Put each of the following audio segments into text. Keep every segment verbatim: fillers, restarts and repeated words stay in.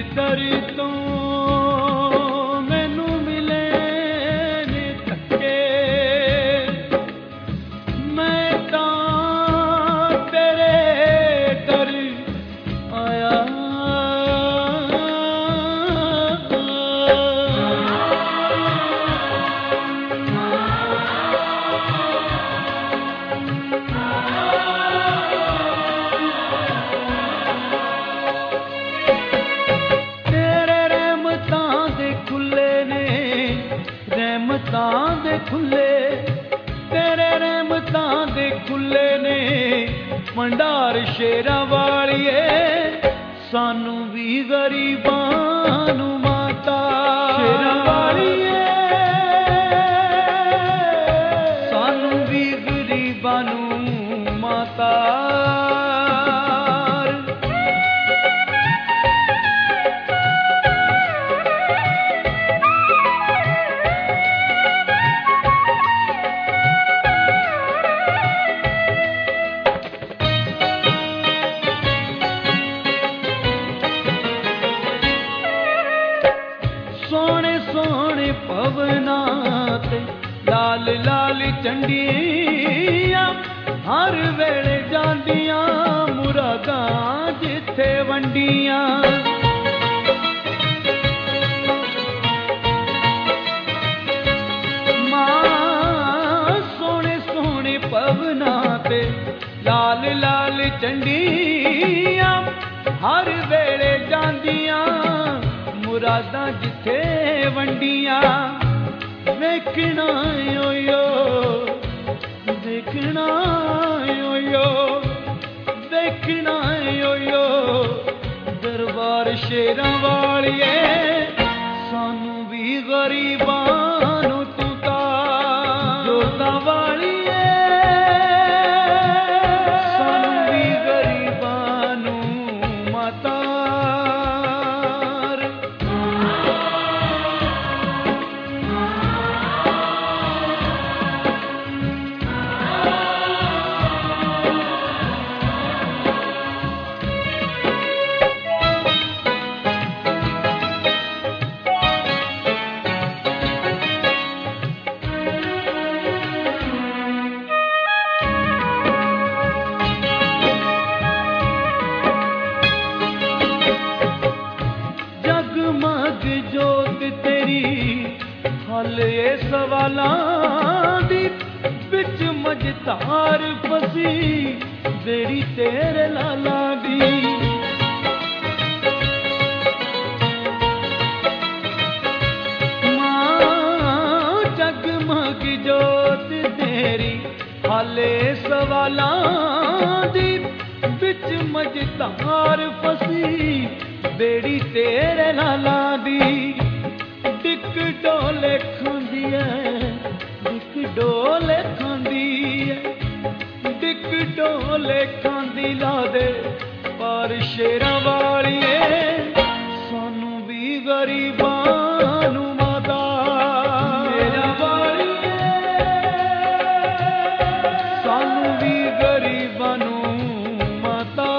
दर तो मैनू मिले ने धक्के, मैं तां तेरे डर आया। रहमतां दे खुले तेरे रहमतां दे खुले ने भंडार शेरां वालिए, सानू भी गरीबां नू माता शेरां वालिए, सानू भी गरीबां नू माता। सोने सोने पवना ते लाल लाल झंडियां हर वेले जांदियां मुरादां जिथे वंडियां। मां सोने सोने पवना ते लाल लाल झंडियां हर वेले जांदियां मुरादां जिथे वंडियां। वेखना ओयो देखना ओयो देखना ओयो दरबार शेरां वालिए, सानू भी गरीबां नू तू तां जोतां वालिए, सानू भी गरीबां नू माता। जगमग जोत तेरी हल ये सवालां दी, बिच मझधार फसी बेड़ी तेरे लाला दी। मां जगमग जोत तेरी हल ये सवालां दी, बिच मझधार फसी बेड़ी तेरे लाला दी। डिक डोले खांदी है डिक डोले खांदी है, डिक डोले खांदी ला दे पर शेरां वालिए, सानू भी गरीबां नू माता शेरां वालिए, सानू भी गरीबां नू माता।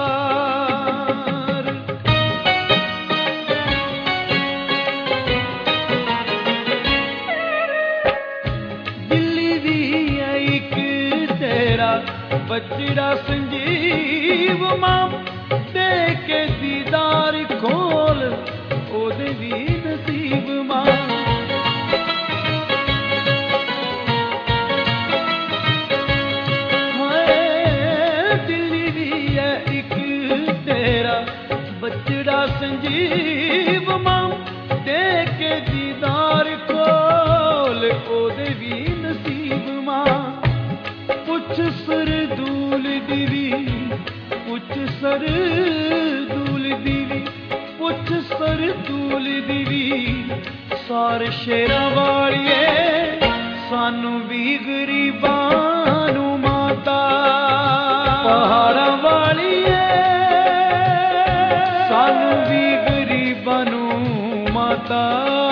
बचड़ा संजीव मां दे के दीदार खोल ओदे भी नसीब मां। हाय दिल्ली दी है इक तेरा बचड़ा संजीव मां दे के दीदार खोल ओदे भी नसीब मां। पुछ सर दूल दीवी पुछ सर दूल दीवी पुछ सर दूल दीवी, सार शेरां वालिए, सानू भी गरीबां नू माता पहाड़ां वालिए, सानू भी गरीबां नू माता।